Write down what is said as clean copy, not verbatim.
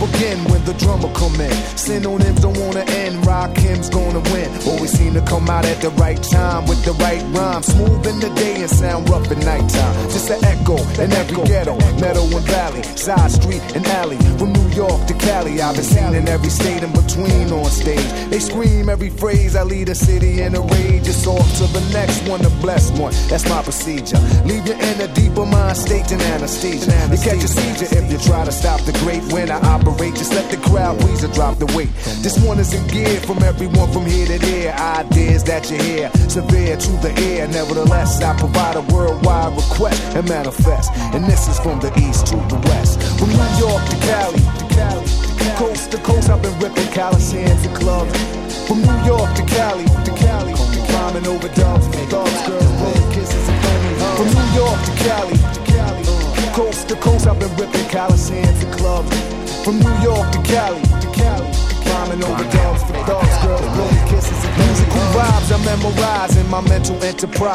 again when the drummer come in. Synonyms don't wanna end, Rakim's gonna win. Always seem to come out at the right time with the right rhyme. Smooth in the day and sound rough at nighttime. Just an echo in every ghetto, meadow and valley, side street and alley. From New York to Cali, I've been seen in every state in between on stage. They scream every phrase, I lead a city in a rage. It's off to the next one, the blessed one. That's my procedure. Leave you in a deeper mind state than anesthesia. You catch a seizure if you try to stop the great. When I operate, just let the crowd please or drop the weight. This one is in gear from everyone from here to there. Ideas that you hear, severe to the ear. Nevertheless, I provide a worldwide request and manifest. And this is from the east to the west. From New York to Cali, coast to coast, I've been ripping Coliseums and clubs. From New York to Cali, rhyming over dubs, thugs, girls, blowing kisses and phony hugs. From New York to Cali, coast to coast, I've been ripping Coliseums and clubs. From New York to Cali, rhyming over dubs, thugs, girls, blowing kisses and musical vibes I memorize in my mental enterprise.